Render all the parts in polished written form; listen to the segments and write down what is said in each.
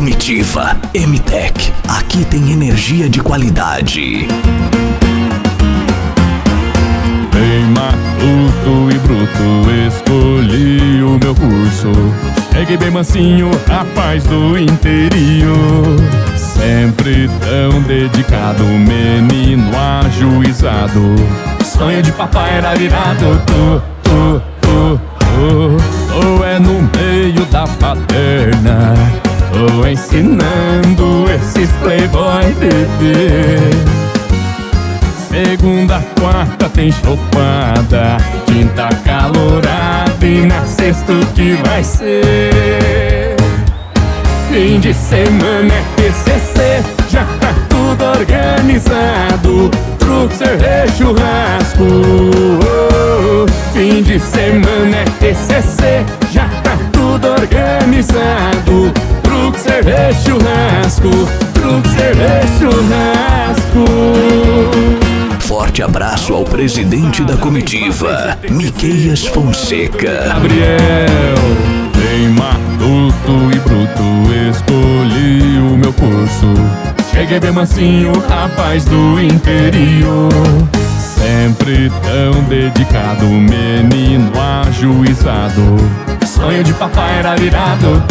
Comitiva M-Tech. Aqui tem energia de qualidade. Bem matuto e bruto, escolhi o meu curso. Cheguei bem mansinho, rapaz do interior. Sempre tão dedicado, menino ajuizado. Sonho de papai era virado, ou é no meio da paterna. Tô ensinando esses playboy bebê. Segunda, quarta tem chopada, quinta calorada e na sexta o que vai ser? Fim de semana é TCC, já tá tudo organizado. Truque, cerveja, churrasco. Fim de semana é TCC, já tá tudo organizado. Truque, cerveja, churrasco. Truque, cerveja, churrasco. Forte abraço ao presidente da comitiva, Miqueias Fonseca. Gabriel, bem matuto e bruto, escolhi o meu curso. Cheguei bem mansinho, rapaz do interior. Sempre tão dedicado, menino ajuizado. Sonho de papai era virado,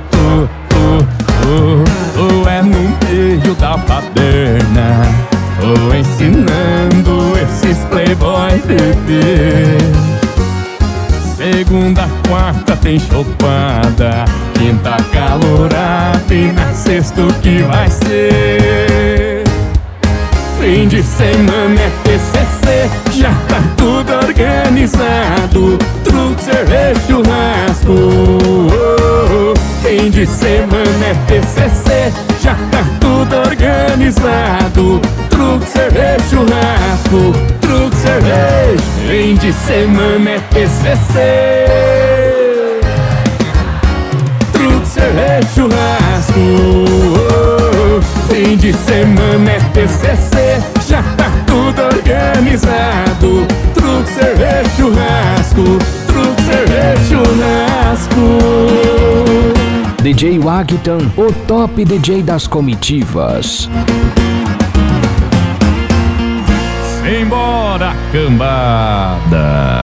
ou é no meio da paderna. Tô ensinando esses playboy bebê. Segunda, quarta tem chopada, quinta calorada e na sexta o que vai ser? Fim de semana é TCC, já tá tudo organizado. Truque, cerveja, churrasco. Fim de semana é TCC, já tá tudo organizado. Truque, cerveja, churrasco. Truque, cerveja. Fim de semana é TCC. Truque, cerveja, churrasco. Fim de semana é TCC, já tá tudo organizado. Truque, cerveja, churrasco. Truque, cerveja, churrasco. DJ Wagtan, o top DJ das comitivas. Embora, cambada.